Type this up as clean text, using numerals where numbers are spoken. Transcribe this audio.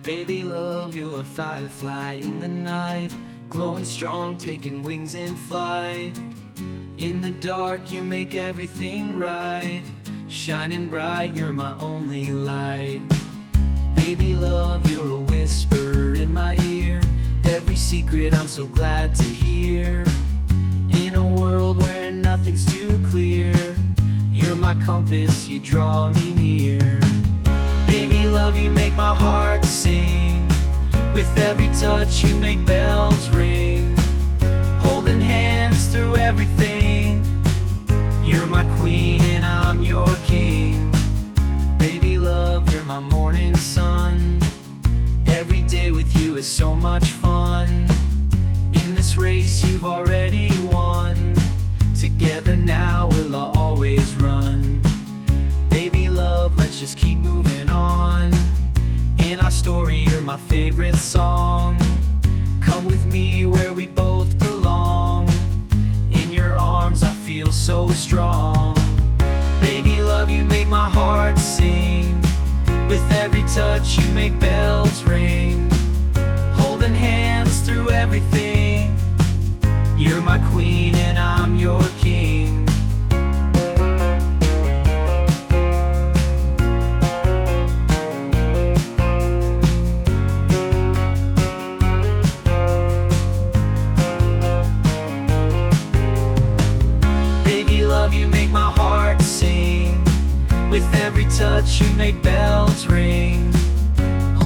Baby love, you're a firefly in the night, glowing strong, taking wings and fly. In the dark you make everything right, shining bright, you're my only light. Baby love, you're a whisper in my ear, every secret I'm so glad to hear. In a world where nothing's too clear, you're my compass, you draw me near. Baby love, you make my heart sing, with every touch you make bells ring. Holding hands through everything, you're my queen and I'm your king. Baby love, you're my morning sun, every day with you is so much fun. In this race you've already won, together now we'll always run. Baby love, let's just keep moving on. In our story you're my favorite song, come with me where we both belong. In your arms I feel so strong. Baby love, you make my heart sing, with every touch you make bells ring. Holding hands through everything, you're my queen and I'm your king. Baby love, you make my heart sing, with every touch you make bells